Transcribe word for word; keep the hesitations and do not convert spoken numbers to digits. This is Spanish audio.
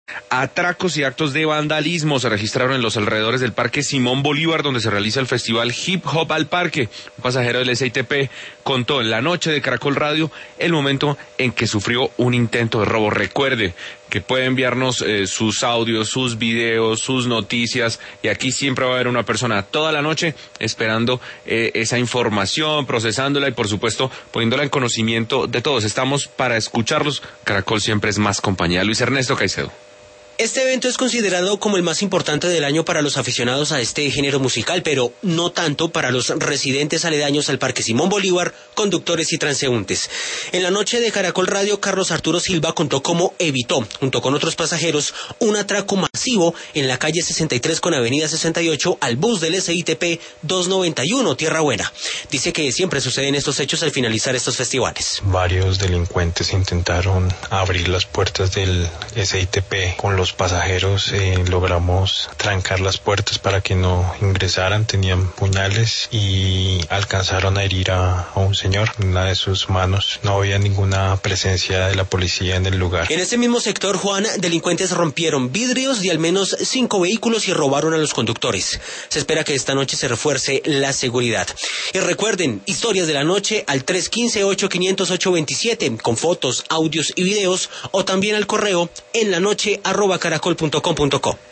Atracos y actos de vandalismo se registraron en los alrededores del Parque Simón Bolívar, donde se realiza el festival Hip Hop al Parque. Un pasajero del S I T P contó en la noche de Caracol Radio el momento en que sufrió un intento de robo. Recuerde que puede enviarnos eh, sus audios, sus videos, sus noticias, y aquí siempre va a haber una persona toda la noche esperando eh, esa información, procesándola y por supuesto poniéndola en conocimiento de todos. Estamos para escucharlos. Caracol siempre es más compañía. Luis Ernesto Caicedo. Este evento es considerado como el más importante del año para los aficionados a este género musical, pero no tanto para los residentes aledaños al Parque Simón Bolívar, conductores y transeúntes. En la noche de Caracol Radio, Carlos Arturo Silva contó cómo evitó, junto con otros pasajeros, un atraco masivo en la calle sesenta y tres con avenida sesenta y ocho al bus del S I T P doscientos noventa y uno Tierra Buena. Dice que siempre suceden estos hechos al finalizar estos festivales. Varios delincuentes intentaron abrir las puertas del S I T P con los pasajeros. Eh, logramos trancar las puertas para que no ingresaran. Tenían puñales y alcanzaron a herir a, a un señor. En una de sus manos no había ninguna presencia de la policía en el lugar. En ese mismo sector, Juan, delincuentes rompieron vidrios de al menos cinco vehículos y robaron a los conductores. Se espera que esta noche se refuerce la seguridad. Y recuerden, historias de la noche al tres uno cinco, ocho cinco cero, ocho dos siete con fotos, audios y videos, o también al correo en la noche arroba caracol punto com punto co.